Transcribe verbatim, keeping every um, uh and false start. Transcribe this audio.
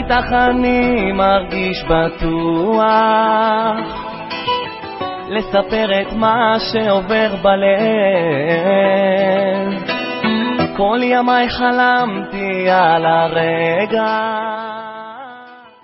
איתך אני מרגיש בטוח לספר את מה שעובר בלב. כל ימי חלמתי על הרגע